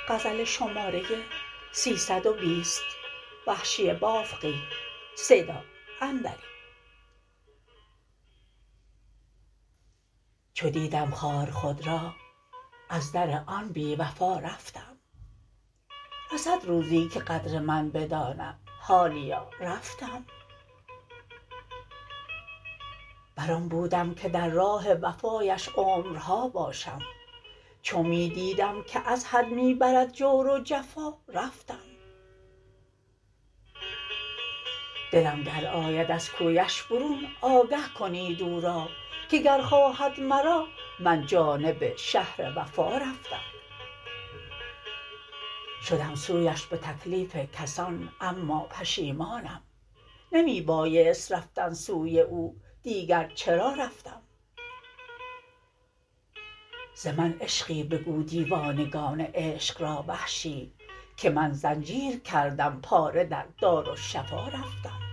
چو دیدم خوار خود را از در آن بی وفا رفتم. رسد روزی که قدر من بداند حالیا رفتم. بر آن بودم که در راه وفایش عمرها باشم، چو می دیدم که از حد می برد جور و جفا رفتم. دلم گر آید از کویش برون آگه کنید او را که گر خواهد مرا من جانب شهر وفا رفتم. شدم سویش به تکلیف کسان اما پشیمانم، نمی بایست رفتن سوی او دیگر چرا رفتم. ز من عشقی بگو دیوانگان عشق را وحشی که من زنجیر کردم پاره در دارالشفا رفتم.